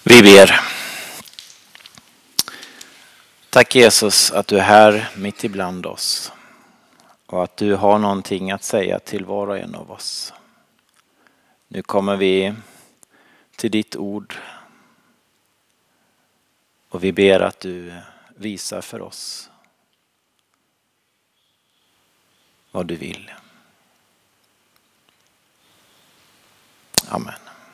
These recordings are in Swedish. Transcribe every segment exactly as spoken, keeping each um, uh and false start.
Vi ber. Tack Jesus att du är här mitt ibland oss och att du har någonting att säga till var och en av oss. Nu kommer vi till ditt ord och vi ber att du visar för oss vad du vill. Amen.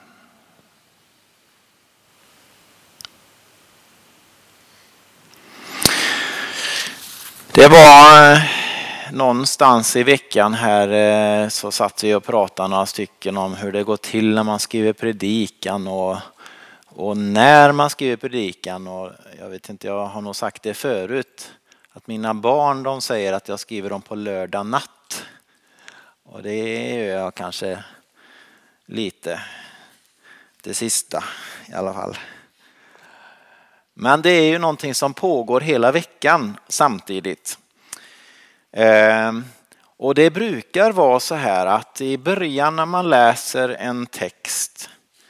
Det var någonstans i veckan här så satt vi och pratade några stycken om hur det går till när man skriver predikan och, och när man skriver predikan. Och jag vet inte, jag har nog sagt det förut, att mina barn de säger att jag skriver dem på lördag natt. Och det gör jag kanske lite, det sista i alla fall. Men det är ju någonting som pågår hela veckan samtidigt. Eh, och det brukar vara så här att i början när man läser en text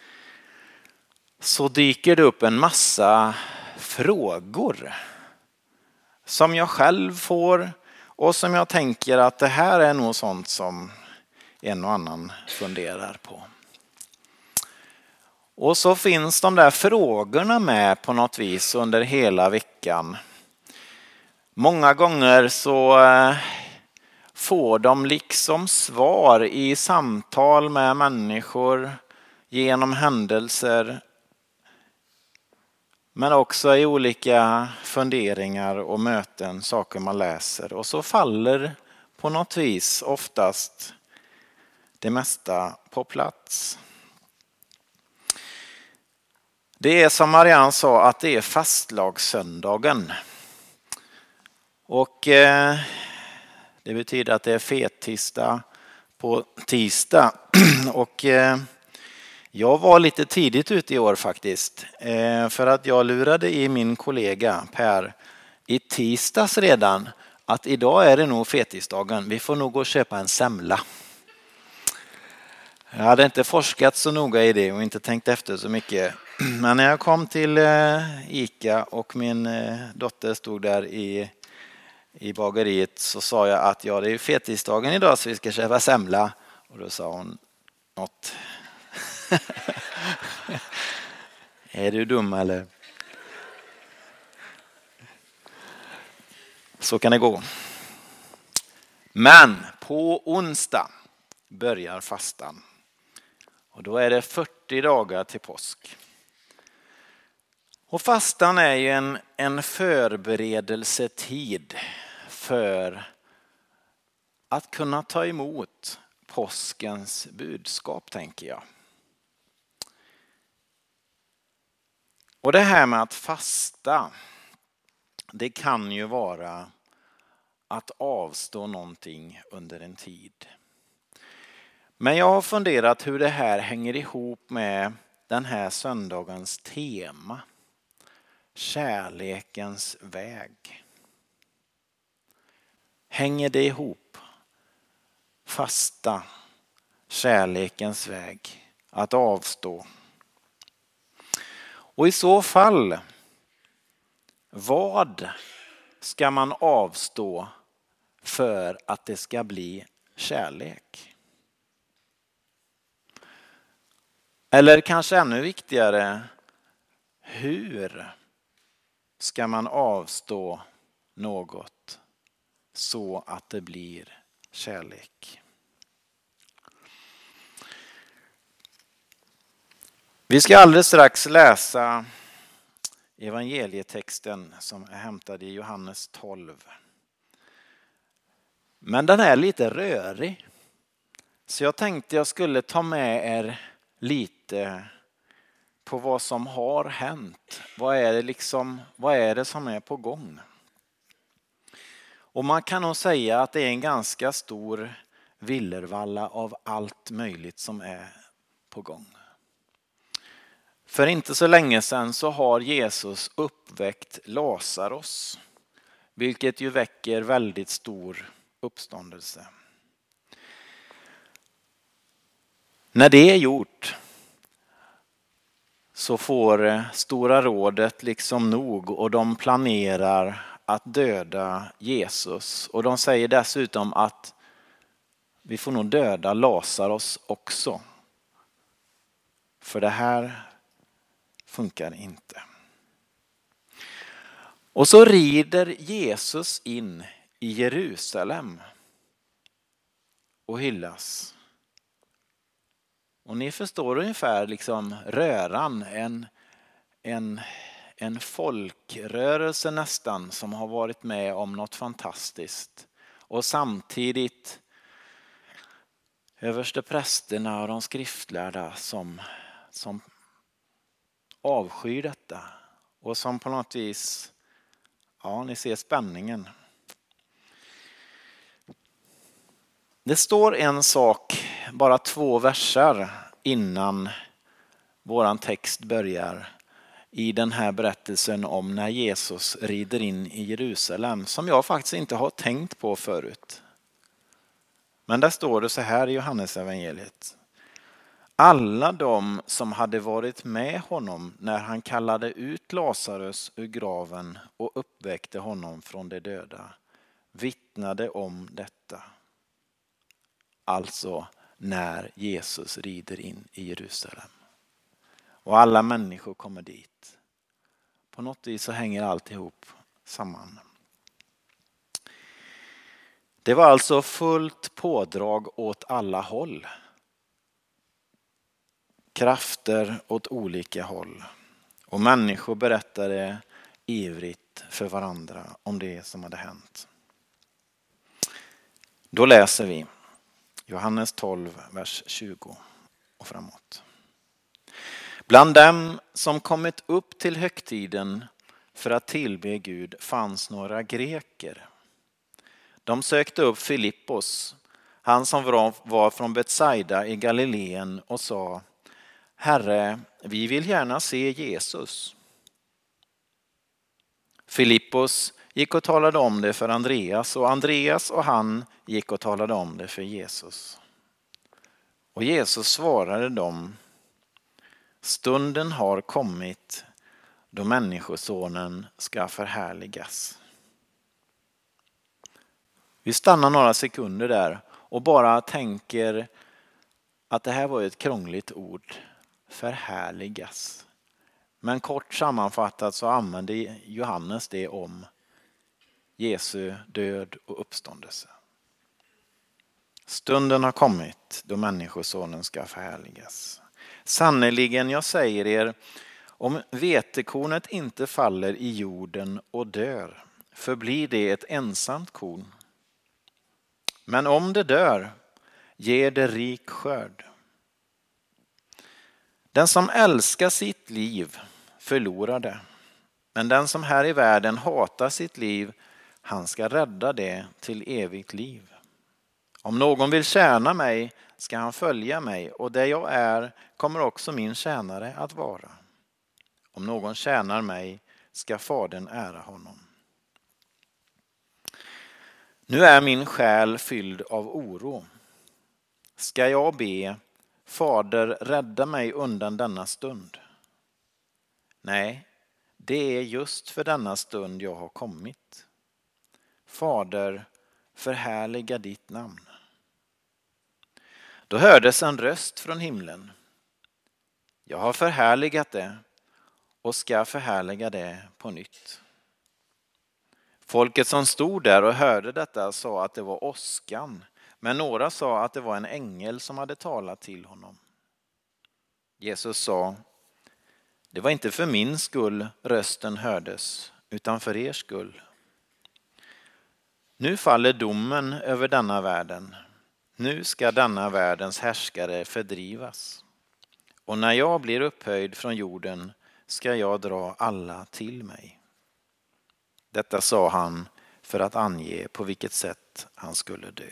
så dyker det upp en massa frågor som jag själv får och som jag tänker att det här är nog sånt som en och annan funderar på. Och så finns de där frågorna med på något vis under hela veckan. Många gånger så får de liksom svar i samtal med människor genom händelser. Men också i olika funderingar och möten, saker man läser. Och så faller på något vis oftast det mesta på plats. Det är som Marianne sa att det är fastlagssöndagen. Och eh, det betyder att det är fettisdag på tisdag. Och eh, jag var lite tidigt ute i år faktiskt. Eh, för att jag lurade i min kollega Per i tisdags redan att idag är det nog fettisdagen. Vi får nog gå och köpa en semla. Jag hade inte forskat så noga i det och inte tänkt efter så mycket. Men när jag kom till Ica och min dotter stod där i, i bageriet så sa jag att ja, det är fettisdagen idag så vi ska köpa semla. Och då sa hon något. Är du dum eller? Så kan det gå. Men på onsdag börjar fastan. Och då är det fyrtio dagar till påsk. Och fastan är ju en, en förberedelsetid för att kunna ta emot påskens budskap, tänker jag. Och det här med att fasta, det kan ju vara att avstå någonting under en tid. Men jag har funderat hur det här hänger ihop med den här söndagens tema. Kärlekens väg. Hänger det ihop? Fasta, kärlekens väg, att avstå. Och i så fall, vad ska man avstå för att det ska bli kärlek? Eller kanske ännu viktigare, hur ska man avstå något så att det blir kärlek? Vi ska alldeles strax läsa evangelietexten som är hämtad i Johannes tolv. Men den är lite rörig. Så jag tänkte jag skulle ta med er lite på vad som har hänt. Vad är det liksom, vad är det som är på gång? Och man kan nog säga att det är en ganska stor villervalla av allt möjligt som är på gång. För inte så länge sedan så har Jesus uppväckt Lazarus, vilket ju väcker väldigt stor uppståndelse. När det är gjort så får Stora rådet liksom nog och de planerar att döda Jesus. Och de säger dessutom att vi får nog döda Lazarus också. För det här funkar inte. Och så rider Jesus in i Jerusalem och hyllas. Och ni förstår ungefär liksom röran, en, en, en folkrörelse nästan som har varit med om något fantastiskt. Och samtidigt översteprästerna och de skriftlärda som, som avskyr detta. Och som på något vis, ja ni ser spänningen. Det står en sak, bara två versar innan våran text börjar i den här berättelsen om när Jesus rider in i Jerusalem som jag faktiskt inte har tänkt på förut. Men där står det så här i Johannes evangeliet. Alla de som hade varit med honom när han kallade ut Lazarus ur graven och uppväckte honom från de döda vittnade om detta. Alltså när Jesus rider in i Jerusalem. Och alla människor kommer dit. På något vis så hänger alltihop samman. Det var alltså fullt pådrag åt alla håll. Krafter åt olika håll. Och människor berättade ivrigt för varandra om det som hade hänt. Då läser vi Johannes tolv, vers tjugo och framåt. Bland dem som kommit upp till högtiden för att tillbe Gud fanns några greker. De sökte upp Filippos, han som var från Betsaida i Galileen och sa: Herre, vi vill gärna se Jesus. Filippos gick och talade om det för Andreas och Andreas och han gick och talade om det för Jesus. Och Jesus svarade dem: Stunden har kommit då människosonen ska förhärligas. Vi stannar några sekunder där och bara tänker att det här var ett krångligt ord. Förhärligas. Men kort sammanfattat så använder Johannes det om Jesu död och uppståndelse. Stunden har kommit då människosonen ska förhärligas. Sannerligen, jag säger er, om vetekornet inte faller i jorden och dör, förblir det ett ensamt korn. Men om det dör, ger det rik skörd. Den som älskar sitt liv förlorar det. Men den som här i världen hatar sitt liv, han ska rädda det till evigt liv. Om någon vill tjäna mig ska han följa mig, och där jag är kommer också min tjänare att vara. Om någon tjänar mig ska Fadern ära honom. Nu är min själ fylld av oro. Ska jag be: Fader, rädda mig undan denna stund? Nej, det är just för denna stund jag har kommit. Fader, förhärliga ditt namn. Då hördes en röst från himlen. Jag har förhärligat det och ska förhärliga det på nytt. Folket som stod där och hörde detta sa att det var åskan, men några sa att det var en ängel som hade talat till honom. Jesus sa: det var inte för min skull rösten hördes, utan för er skull. Nu faller domen över denna världen. Nu ska denna världens härskare fördrivas. Och när jag blir upphöjd från jorden ska jag dra alla till mig. Detta sa han för att ange på vilket sätt han skulle dö.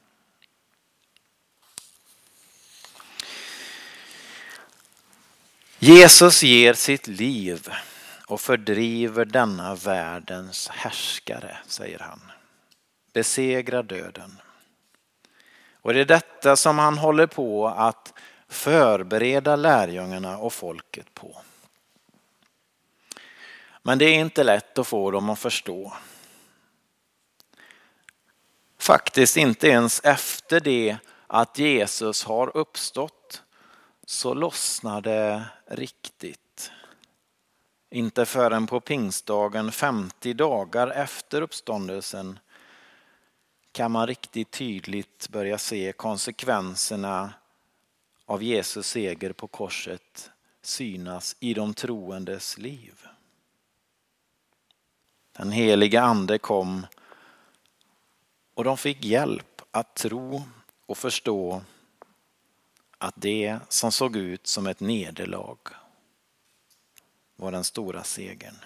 Jesus ger sitt liv och fördriver denna världens härskare, säger han. Besegrar döden. Och det är detta som han håller på att förbereda lärjungarna och folket på. Men det är inte lätt att få dem att förstå. Faktiskt inte ens efter det att Jesus har uppstått så lossnar det riktigt. Inte förrän på pingstdagen femtio dagar efter uppståndelsen kan man riktigt tydligt börja se konsekvenserna av Jesus seger på korset synas i de troendes liv. Den heliga ande kom och de fick hjälp att tro och förstå att det som såg ut som ett nederlag var den stora segern.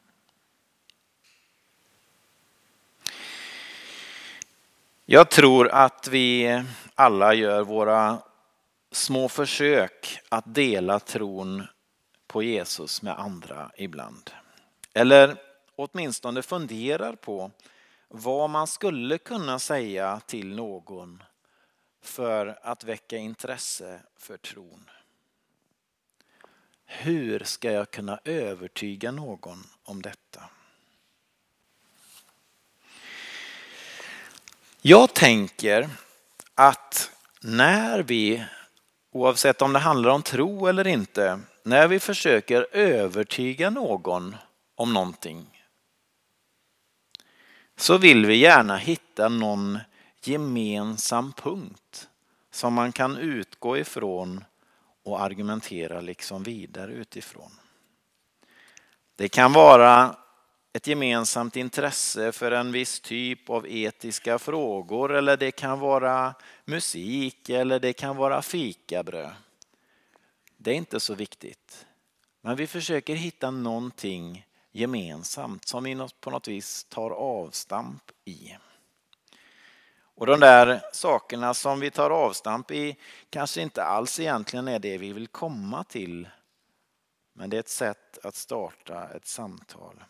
Jag tror att vi alla gör våra små försök att dela tron på Jesus med andra ibland. Eller åtminstone funderar på vad man skulle kunna säga till någon för att väcka intresse för tron. Hur ska jag kunna övertyga någon om detta? Jag tänker att när vi, oavsett om det handlar om tro eller inte, när vi försöker övertyga någon om någonting, så vill vi gärna hitta någon gemensam punkt som man kan utgå ifrån och argumentera liksom vidare utifrån. Det kan vara ett gemensamt intresse för en viss typ av etiska frågor, eller det kan vara musik, eller det kan vara fikabröd. Det är inte så viktigt. Men vi försöker hitta någonting gemensamt som vi på något vis tar avstamp i. Och de där sakerna som vi tar avstamp i kanske inte alls egentligen är det vi vill komma till. Men det är ett sätt att starta ett samtal.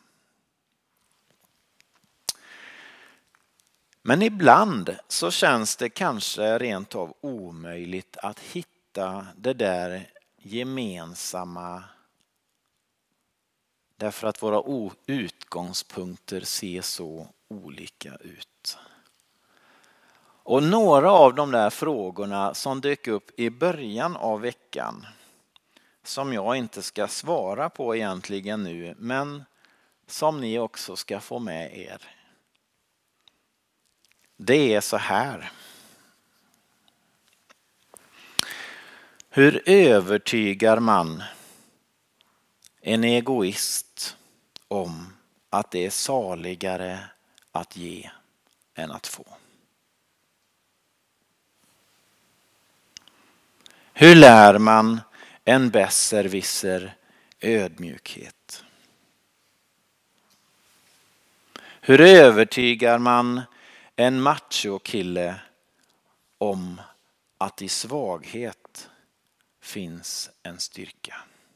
Men ibland så känns det kanske rent av omöjligt att hitta det där gemensamma, därför att våra utgångspunkter ser så olika ut. Och några av de där frågorna som dök upp i början av veckan, som jag inte ska svara på egentligen nu, men som ni också ska få med er. Det är så här. Hur övertygar man en egoist om att det är saligare att ge än att få? Hur lär man en besserwisser ödmjukhet? Hur övertygar man en machokille om att i svaghet finns en styrka?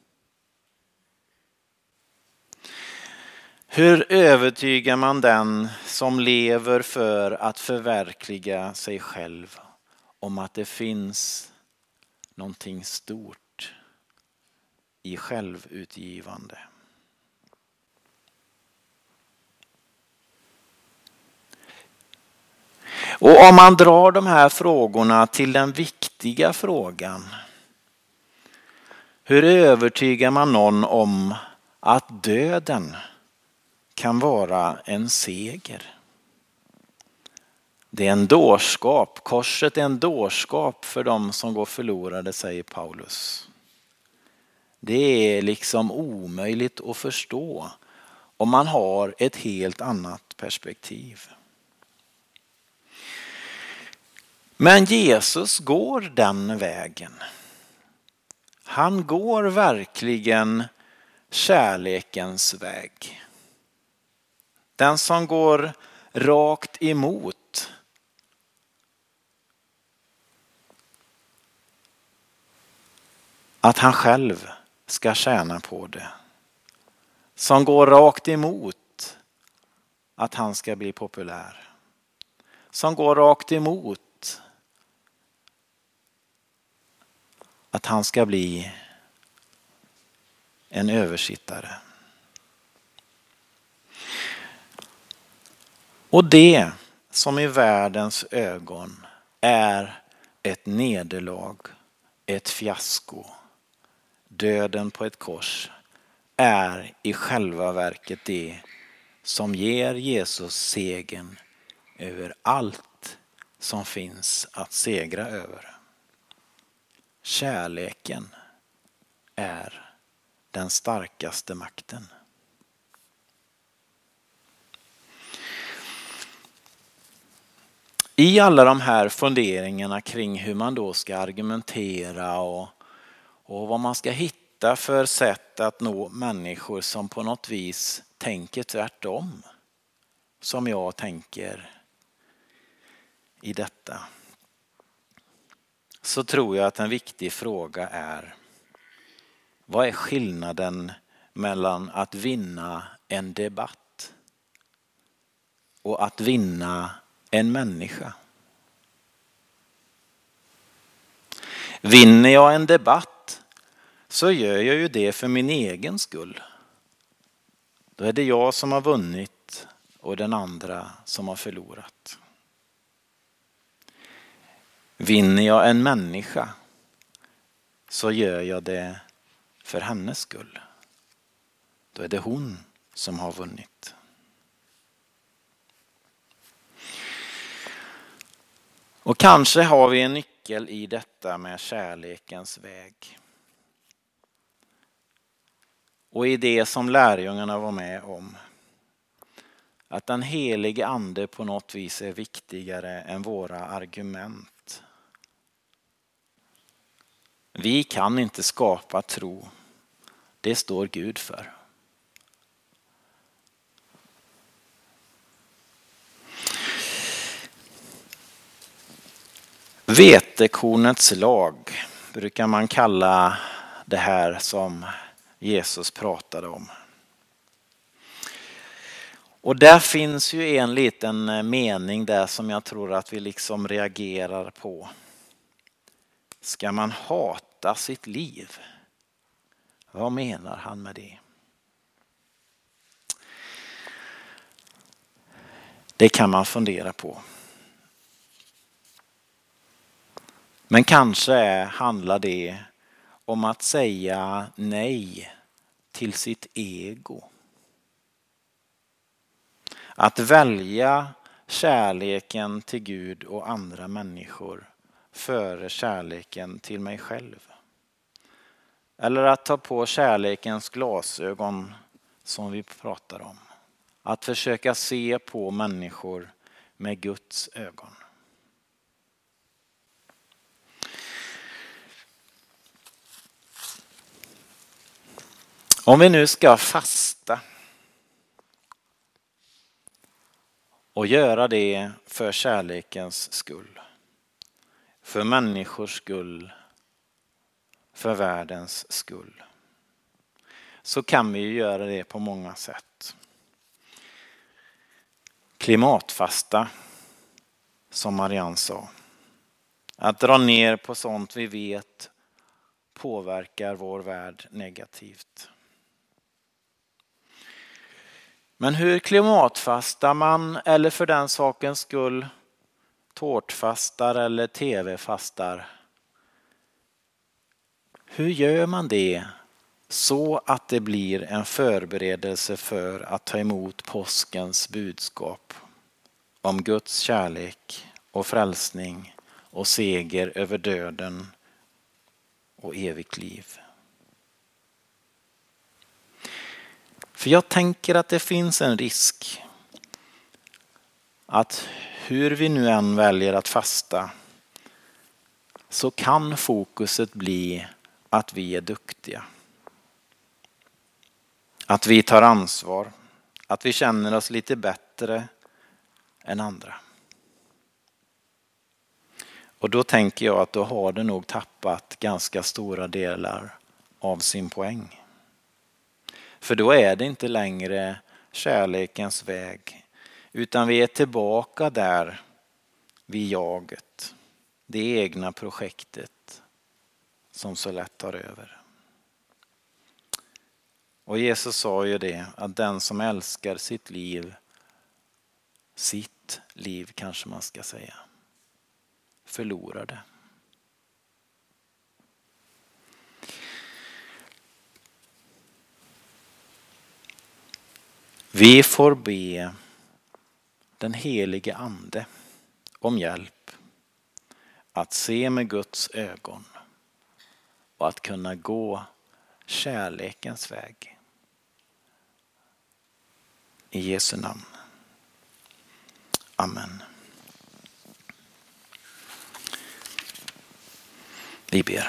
Hur övertygar man den som lever för att förverkliga sig själv om att det finns någonting stort i självutgivande? Och om man drar de här frågorna till den viktiga frågan, hur övertygar man någon om att döden kan vara en seger? Det är en dårskap. Korset är en dårskap för dem som går förlorade, säger Paulus. Det är liksom omöjligt att förstå om man har ett helt annat perspektiv. Men Jesus går den vägen. Han går verkligen kärlekens väg. Den som går rakt emot att han själv ska tjäna på det. Som går rakt emot att han ska bli populär. Som går rakt emot att han ska bli en översittare. Och det som i världens ögon är ett nederlag, ett fiasko, döden på ett kors, är i själva verket det som ger Jesus segern över allt som finns att segra över. Kärleken är den starkaste makten. I alla de här funderingarna kring hur man då ska argumentera och, och vad man ska hitta för sätt att nå människor som på något vis tänker tvärtom, som jag tänker i detta, så tror jag att en viktig fråga är: vad är skillnaden mellan att vinna en debatt och att vinna en människa? Vinner jag en debatt så gör jag ju det för min egen skull. Då är det jag som har vunnit och den andra som har förlorat. Vinner jag en människa så gör jag det för hennes skull. Då är det hon som har vunnit. Och kanske har vi en nyckel i detta med kärlekens väg. Och i det som lärjungarna var med om. Att den helige ande på något vis är viktigare än våra argument. Vi kan inte skapa tro. Det står Gud för. Vetekornets lag brukar man kalla det här som Jesus pratade om. Och där finns ju en liten mening där som jag tror att vi liksom reagerar på. Ska man hata sitt liv? Vad menar han med det? Det kan man fundera på. Men kanske handlar det om att säga nej till sitt ego. Att välja kärleken till Gud och andra människor före kärleken till mig själv. Eller att ta på kärlekens glasögon som vi pratar om. Att försöka se på människor med Guds ögon. Om vi nu ska fasta och göra det för kärlekens skull, för människors skull, för världens skull, så kan vi ju göra det på många sätt. Klimatfasta, som Marianne sa. Att dra ner på sånt vi vet påverkar vår värld negativt. Men hur klimatfastar man, eller för den sakens skull tårtfastar eller tv-fastar? Hur gör man det så att det blir en förberedelse för att ta emot påskens budskap om Guds kärlek och frälsning och seger över döden och evigt liv? För jag tänker att det finns en risk att hur vi nu än väljer att fasta så kan fokuset bli att vi är duktiga. Att vi tar ansvar. Att vi känner oss lite bättre än andra. Och då tänker jag att då har det nog tappat ganska stora delar av sin poäng. För då är det inte längre kärlekens väg, utan vi är tillbaka där vid jaget, det egna projektet som så lätt tar över. Och Jesus sa ju det, att den som älskar sitt liv sitt liv, kanske man ska säga, förlorade. Vi får be den helige ande om hjälp att se med Guds ögon och att kunna gå kärlekens väg. I Jesu namn. Amen. Vi ber.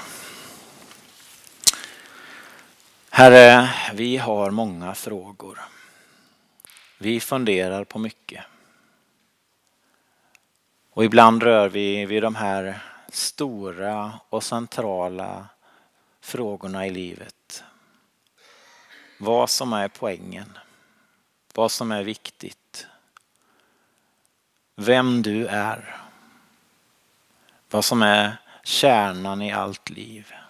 Herre, vi har många frågor. Vi funderar på mycket. Och ibland rör vi vid de här stora och centrala frågorna i livet. Vad som är poängen. Vad som är viktigt. Vem du är. Vad som är kärnan i allt liv.